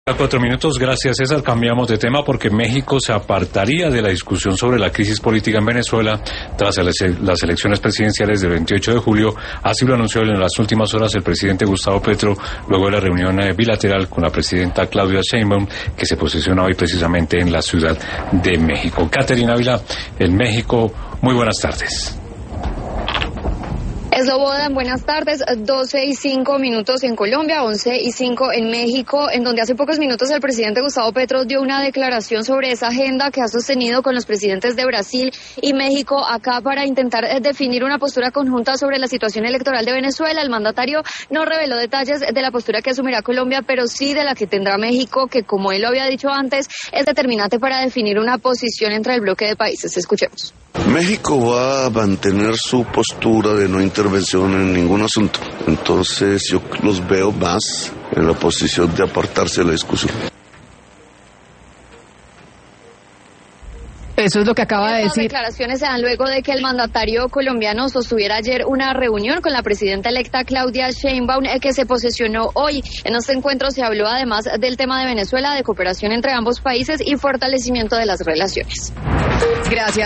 A 4 minutos, gracias César. Cambiamos de tema porque México se apartaría de la discusión sobre la crisis política en Venezuela tras las elecciones presidenciales del 28 de julio. Así lo anunció en las últimas horas el presidente Gustavo Petro, luego de la reunión bilateral con la presidenta Claudia Sheinbaum, que se posiciona hoy precisamente en la Ciudad de México. Caterina Ávila, en México, muy buenas tardes. Slobodan, buenas tardes. 12:05 en Colombia, 11:05 en México, en donde hace pocos minutos el presidente Gustavo Petro dio una declaración sobre esa agenda que ha sostenido con los presidentes de Brasil y México acá para intentar definir una postura conjunta sobre la situación electoral de Venezuela. El mandatario no reveló detalles de la postura que asumirá Colombia, pero sí de la que tendrá México, que como él lo había dicho antes, es determinante para definir una posición entre el bloque de países. Escuchemos. México va a mantener su postura de no intervención en ningún asunto. Entonces yo los veo más en la posición de apartarse de la discusión. Eso es lo que acaba de decir. Las declaraciones se dan luego de que el mandatario colombiano sostuviera ayer una reunión con la presidenta electa Claudia Sheinbaum, que se posesionó hoy. En este encuentro se habló además del tema de Venezuela, de cooperación entre ambos países y fortalecimiento de las relaciones. Gracias.